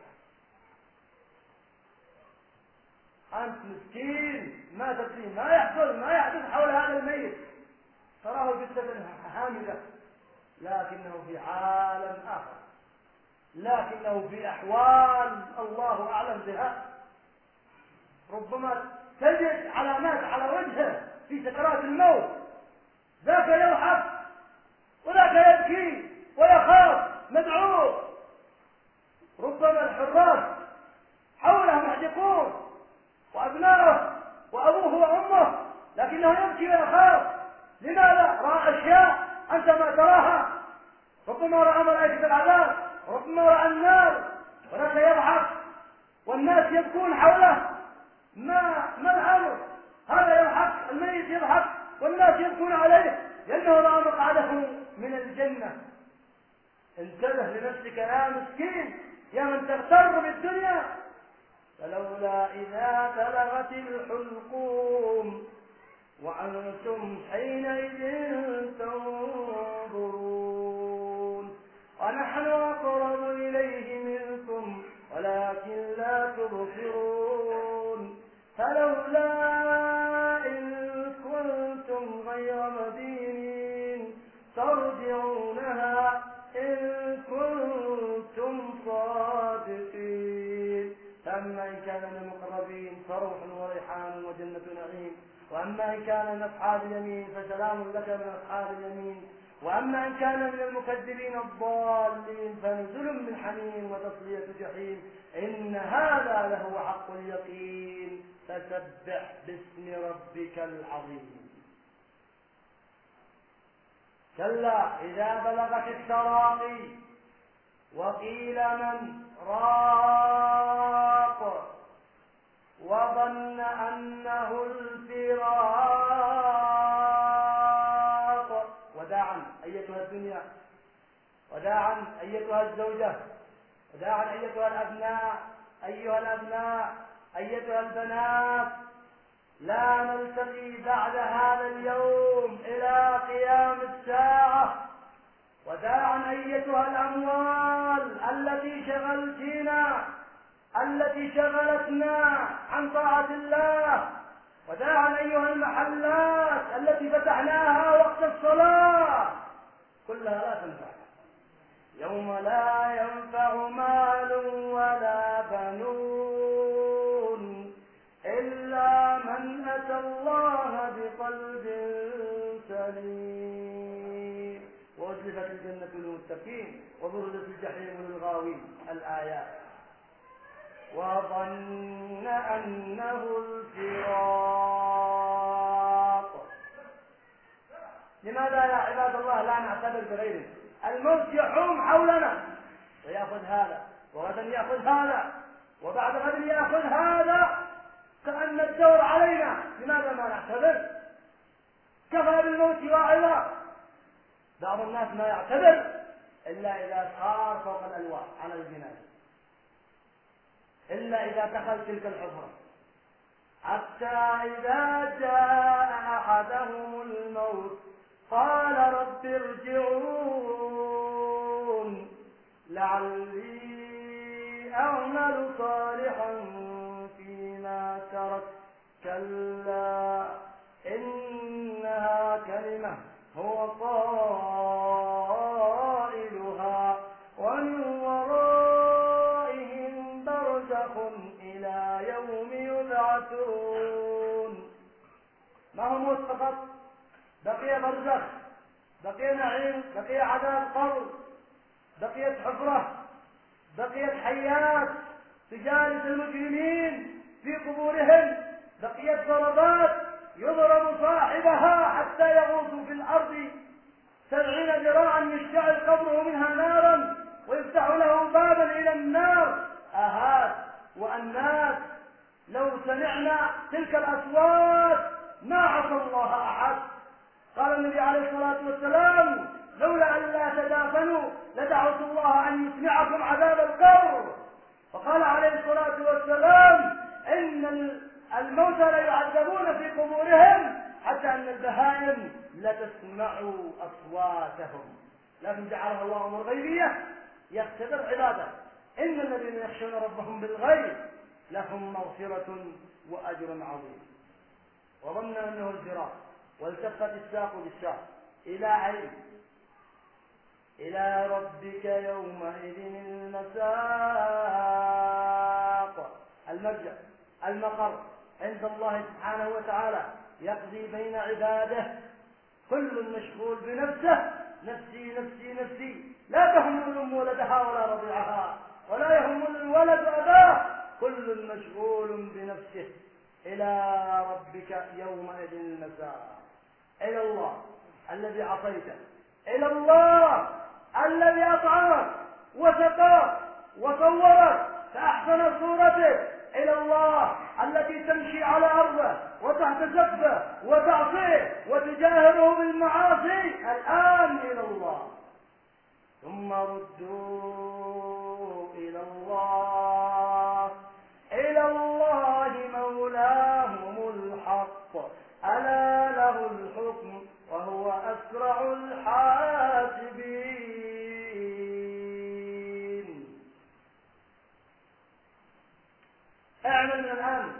أنت مسكين ما تدري ما يحدث حول هذا الميت، تراه جثة هامدة، لكنه في عالم آخر، لكنه في أحوال الله أعلم بها. ربما تجد علامات على وجهه في سكرات الموت، ذاك يضحك وذاك يبكي ويخاف مدعو. ربما الحراس حوله محدقون وأبنائه وأبوه وأمه، لكنه يبكي ويخاف. لماذا؟ رأى أشياء أنت ما تراها. ربما رأى ملائكة العذاب، ربما رأى النار، وذاك يضحك والناس يبكون حوله. ما الأمر؟ هذا يضحك، الميت يضحك والناس يبكون عليه لأنه رأى مقعده من الجنة. انتبه لنفسك يا مسكين، يا من تغتر بالدنيا. فلولا إذا بلغت الحلقوم وأنتم حينئذ تنظرون. وأما إن كان من أصحاب اليمين فسلام لك من أصحاب اليمين، وأما إن كان من المكذبين الضالين فنزل من حميم وتصلية جحيم، إن هذا لهو حق اليقين، فسبح باسم ربك العظيم. كلا إذا بلغت التراقي وقيل من راق وظن أنه الفراق. وداعا أيتها الدنيا، وداعا أيتها الزوجة، وداعا أيتها الأبناء، أيها الأبناء، أيتها البنات، لا نلتقي بعد هذا اليوم إلى قيام الساعة. وداعا أيتها الأموال التي شغلتنا، التي شغلتنا عن طاعة الله. وداعا أيها المحلات التي فتحناها وقت الصلاة، كلها لا تنفع يوم لا ينفع مال ولا بنون إلا من أتى الله بقلب سليم. وأزلفت الجنة للمتقين وبرزت الجحيم للغاوين. الآيات. وظن أنه الفراق. لماذا يا عباد الله لا نعتبر بغيره؟ الموت يحوم حولنا ويأخذ هذا، وغدا يأخذ هذا، وبعد غد يأخذ هذا، كأن الدور علينا. لماذا ما نعتبر؟ كفى بالموت واعظا. بعض الناس ما يعتبر إلا إذا صار فوق الألواح على الجنازة، إلا إذا دخل تلك الحفرة، حتى إذا جاء أحدهم الموت قال رب ارجعون لعلي أعمل صالحا فيما ترك كلا إنها كلمة هو قائلها ومن ورائهم برزخ إلى يوم يبعثون. ما هو موت فقط، بقي برزخ، بقي نعيم، بقي عذاب قبر، بقيت حفرة، بقيت حيات تجالس المجرمين في قبورهم، بقيت ضربات يضرب صاحبها حتى يغوص في الأرض 70 ذراعا يشتعل قبره منها نارا ويفتح له بابا إلى النار. آهات وأنات، لو سمعنا تلك الأصوات ما عصى الله أحد. قال النبي عليه الصلاة والسلام لولا أن لا تدافنوا لدعوت الله أن يسمعكم عذاب القبر. وقال عليه الصلاة والسلام إن الموتى لا يعذبون في قبورهم حتى أن البهائم لتسمع أصواتهم. لكن جعلها الله أمر غيبية يختبر عباده. إن الذين يخشون ربهم بالغيب لهم مغفرة وأجر عظيم. وظن أنه الفراق، والتفت الساق بالساق. إلى عين إلى ربك يومئذ المساق. المرجع، المقر عند الله سبحانه وتعالى، يقضي بين عباده، كل مشغول بنفسه، نفسي نفسي نفسي، لا تهم الأم ولدها ولا رضيعها، ولا يهم الولد أباه، كل مشغول بنفسه. إلى ربك يومئذ المساق. إلى الله الذي عصيته، إلى الله الذي أطعمك وسقاك وصورك فأحسن صورته، إلى الله التي تمشي على أرضه وتحت سقفه وتعصيه وتجاهره بالمعاصي. الآن إلى الله. ثم ردوا إلى الله، إلى الله مولاهم الحق ألا له الحكم وهو أسرع الحاسبين. اعمل من الآن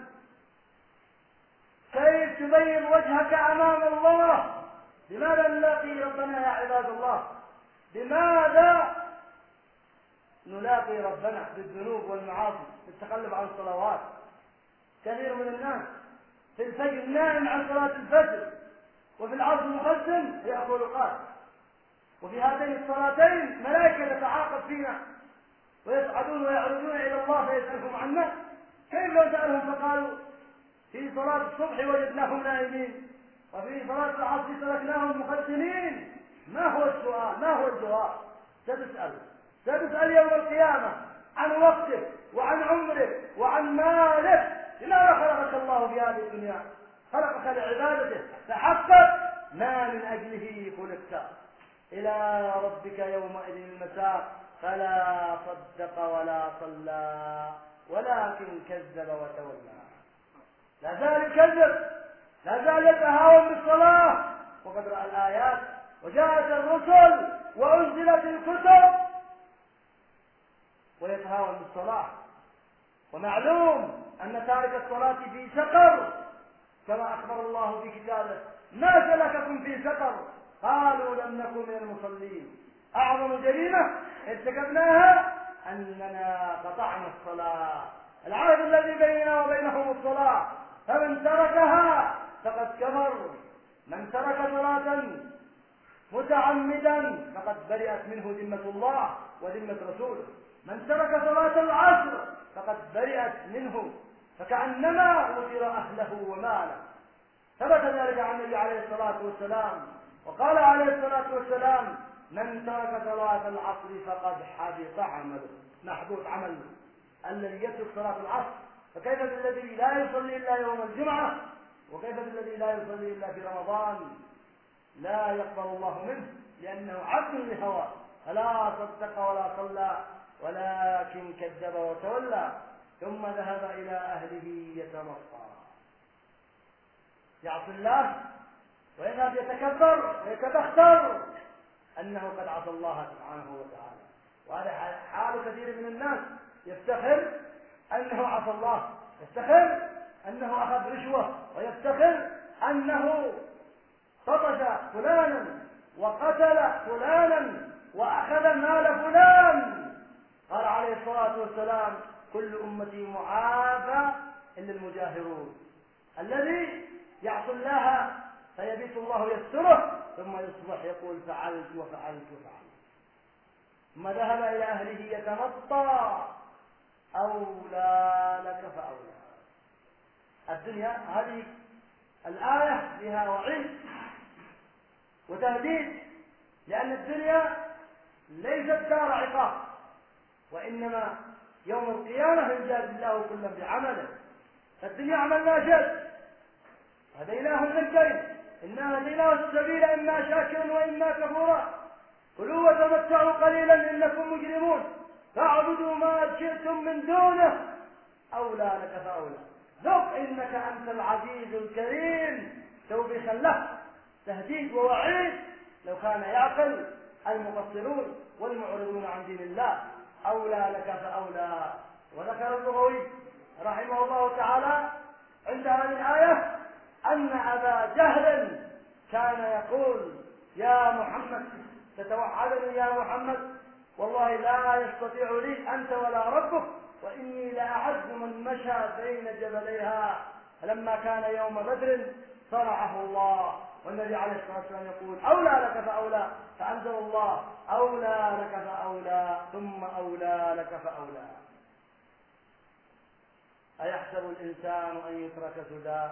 كيف تبين وجهك أمام الله. لماذا نلاقي ربنا يا عباد الله؟ لماذا نلاقي ربنا بالذنوب والمعاصي، بالتخلف عن الصلوات؟ كثير من الناس في الفجر نائم عن صلاة الفجر، وفي العصر مقدم يأكل قات، وفي هاتين الصلاتين ملائكة تتعاقب فينا ويصعدون ويعرجون إلى الله فيسألهم عنا. كيف لو سألهم فقالوا في صلاة الصبح وجدناهم نائمين وفي صلاة العصر تركناهم مقدمين؟ ما هو السؤال؟ ما هو الجواب؟ ستسأل يوم القيامة عن وقتك وعن عمرك وعن مالك. لماذا خلقك الله في هذه الدنيا؟ خلقك لعبادته، تحقق ما من أجله خلقت. إلى ربك يومئذ المساق، فلا صدق ولا صلى ولكن كذب وتولى. لا زال يكذب، لا زال يتهاون بالصلاة وقد رأى الآيات وجاءت الرسل وأنزلت الكتب ويتهاون بالصلاة. ومعلوم أن تارك الصلاة في سقر، كما أخبر الله في كتابه: ما سلككم في سقر؟ قالوا لم نكن من المصلين. أعظم جريمة ارتكبناها أننا قطعنا الصلاة، العهد الذي بيننا وبينهم الصلاة، فمن تركها فقد كفر. من ترك صلاة متعمدا فقد برئت منه ذمة الله وذمة رسوله. من ترك صلاة العصر فقد برئت منه، فكأنما وتر أهله وماله. ثبت ذلك عن النبي عليه الصلاة والسلام، وقال عليه الصلاة والسلام: من ترك صلاة العصر فقد حبط عمله، محبوط عمله الذي يترك صلاة العصر. فكيف بالذي لا يصلي إلا يوم الجمعة؟ وكيف بالذي لا يصلي إلا في رمضان؟ لا يقبل الله منه لأنه عبد لهواه، فلا صدق ولا صلى ولكن كذب وتولى، ثم ذهب إلى أهله يتمطى. يعصي الله ويذهب يتكبر ويتبختر أنه قد عصى الله سبحانه وتعالى. وهذا حال كثير من الناس، يفتخر أنه عصى الله، يفتخر أنه أخذ رشوة، ويفتخر أنه بطش فلانا وقتل فلانا وأخذ مال فلان. قال عليه الصلاة والسلام: كل أمتي معافى إلا المجاهرون. الذي يعصي الله فيبيت الله يستره، ثم يصبح يقول: فعلت وفعلت وفعلت. ثم ذهب إلى أهله يتمطى. أولى لك فأولى. الدنيا هذه الآية فيها وعيد وتهديد، لأن الدنيا ليست دار عقاب، وإنما يوم القيامة يجازي الله كلا بعمله. فالدنيا عملنا شد، هديناه النجدين، إنا هديناه السبيل إما شاكرا وإما كفورا، كلوا وتمتعوا قليلا إنكم مجرمون، فاعبدوا ما شئتم من دونه، أولى لك فأولى. ذق إنك أنت العزيز الكريم. توبيخا له، تهديد ووعيد لو كان يعقل المقصرون والمعرضون عن دين الله. أولى لك فأولى. وذكر اللغوي رحمه الله تعالى عند هذه الآية أن أبا جهل كان يقول: يا محمد، تتوعدني يا محمد، والله لا يستطيع لي أنت ولا ربك، وإني لأعز من مشى بين جبليها. فلما كان يوم بدر صرعه الله، والنبي عليه الصلاة والسلام يقول: أولى لك فأولى، فأنزل الله: أولى لك فأولى ثم أولى لك فأولى. أيحسب الإنسان أن يترك سدى؟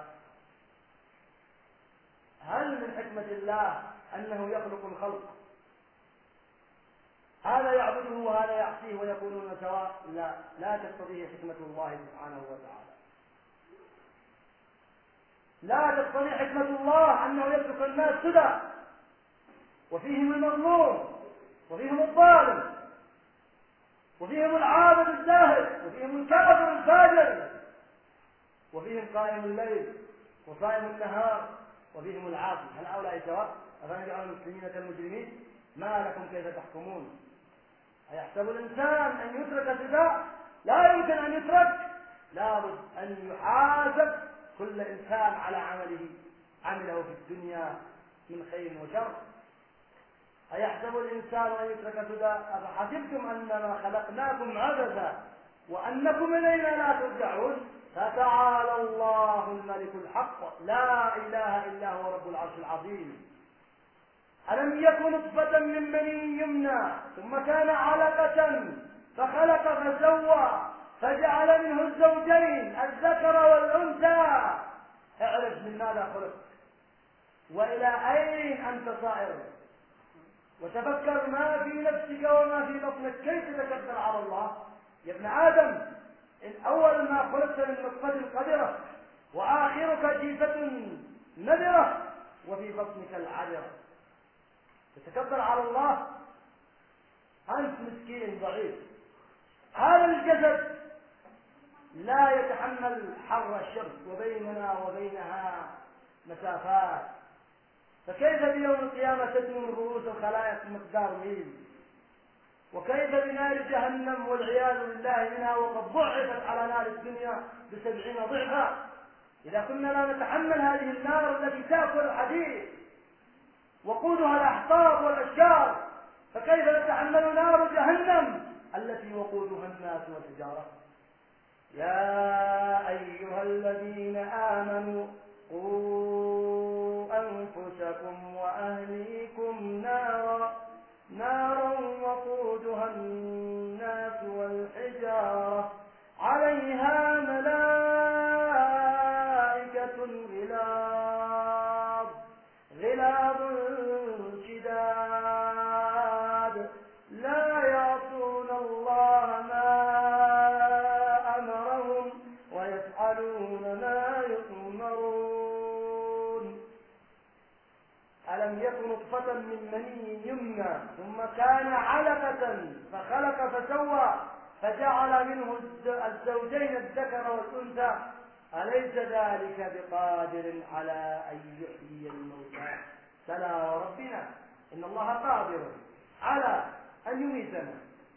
هل من حكمة الله أنه يخلق الخلق، هذا يعبده وهذا يعصيه ويكونون سواء؟ لا، لا تقتضيه حكمة الله سبحانه وتعالى. لا تقتضي حكمة الله أنه يترك الناس سدى، وفيهم المظلوم وفيهم الظالم وفيهم العابد الزاهد وفيهم الكافر الفاجر، وفيهم قائم الليل وصائم النهار وفيهم العاصي. هل هؤلاء سواء؟ أفنجعل المسلمين كالمجرمين؟ ما لكم كيف تحكمون؟ أيحسب الإنسان أن يترك سدى؟ لا يمكن أن يترك، لابد أن يحاسب كل إنسان على عمله في الدنيا من خير وشر. أيحسب الإنسان أن يترك سدى؟ أفحسبتم أنما خلقناكم عبثا وأنكم إلينا لا ترجعون؟ فتعالى الله الملك الحق لا إله إلا هو رب العرش العظيم. ألم يكن نطفة من مني يمنى ثم كان علقة فخلق فسوى فجعل منه الزوجين الذكر والأنثى. اعرف من ماذا خلق وإلى أين أنت صائر، وتفكر ما في نفسك وما في بطنك، كيف تتكبر على الله يا ابن آدم؟ إن أول ما خلقت من نطفة قذرة وآخرك جيفة نذرة وفي بطنك العذرة، تتكبر على الله؟ أنت مسكين ضعيف. هذا الجسد لا يتحمل حر الشمس وبيننا وبينها مسافات، فكيف بيوم القيامة تدنو من رؤوس الخلائق مقدار ميل؟ وكيف بنار جهنم والعياذ بالله منها وقد ضعفت على نار الدنيا ب70 ضعفا؟ إذا كنا لا نتحمل هذه النار التي تأكل الحديد وقودها الأحطاب والأشجار، فكيف نتحمل نار جهنم التي وقودها الناس والحجارة؟ يا أيها الذين آمنوا قوا أنفسكم وأهليكم نارا وقودها الناس والحجارة عليها ملائكة غلاظ شداد لا يعصون الله ما أمرهم ويفعلون ما يؤمرون. ألم يكن نطفة من مني يمنى ثم كان علقة فخلق فسوى فجعل منه الزوجين الذكر والأنثى أليس ذلك بقادر على أن يحيي الموتى؟ بلى وربنا إن الله قادر على أن يميتنا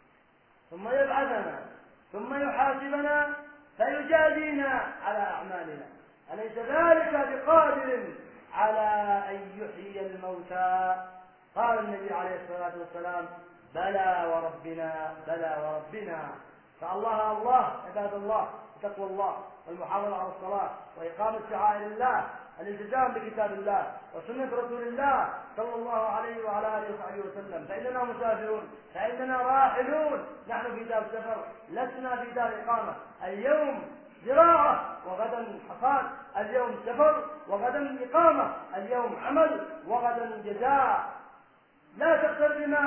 ثم يبعثنا ثم يحاسبنا فيجازينا على أعمالنا. أليس ذلك بقادر على أن يحيي الموتى؟ قال النبي عليه الصلاة والسلام بلى وربنا بلى وربنا. فالله الله عباد الله تقوى الله والمحافظة على الصلاة وإقامة شعائر الله، الالتزام بكتاب الله وسنة رسول الله صلى الله عليه وعلى آله وصحبه وسلم. فإننا مسافرون، فإننا راحلون، نحن في دار سفر لسنا في دار إقامة. اليوم زراعة وغدا حصاد، اليوم سفر وغدا إقامة، اليوم عمل وغدا جزاء. لا تغتر بما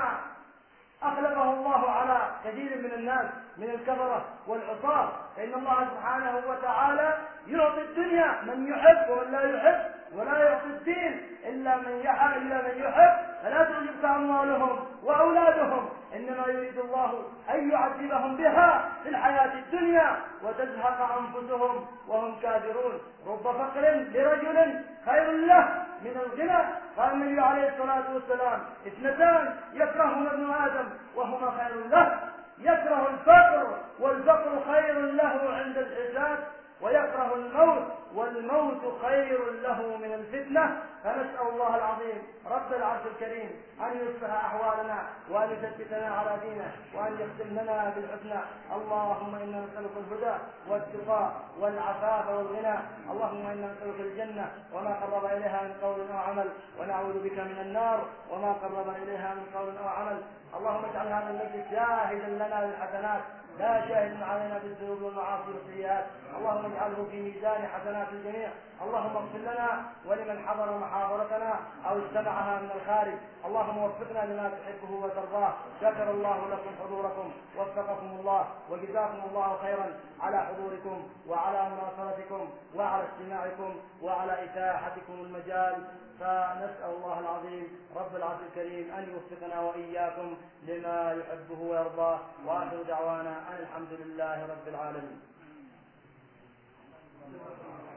أخلقه الله على كثير من الناس من الكفرة والعصاة، فإن الله سبحانه وتعالى يعطي الدنيا من يحب ومن لا يحب، ولا يعطي الدين إلا من يحب. فلا تعجبك أموالهم وأولادهم، إنما يريد الله أن يعذبهم بها في الحياة الدنيا وتزهق أنفسهم وهم كافرون. رب فقر لرجل خير له من الغنى. قال النبي عليه الصلاة والسلام 2 يكرههما ابن آدم وهما خير له، يكره الفقر والفقر خير له عند الحساب، ويكره الموت والموت خير له من الفتنة. فنسأل الله العظيم رب العرش الكريم أن يصلح أحوالنا وأن يثبتنا على دينه وأن يختم لنا بالحسنى. اللهم إنا نسألك الهدى والتقى والعفاف والغنى. اللهم إنا نسألك الجنة وما قرب إليها من قول أو عمل، ونعوذ بك من النار وما قرب إليها من قول أو عمل. اللهم اجعل هذا المجلس شاهدا لنا بالحسنات لا شاهد علينا بالذنوب والمعاصي والسيئات. اللهم اجعله في ميزان حسنات الجميع. اللهم اغفر لنا ولمن حضر محاضرتنا أو استمعها من الخارج. اللهم وفقنا لما تحبه وترضاه. شكر الله لكم حضوركم، وفقكم الله وجزاكم الله خيرا على حضوركم وعلى مناصرتكم وعلى استماعكم وعلى إتاحتكم المجال. فنسأل الله العظيم رب العرش الكريم أن يوفقنا وإياكم لما يحبه ويرضاه. وآخر دعوانا أن الحمد لله رب العالمين.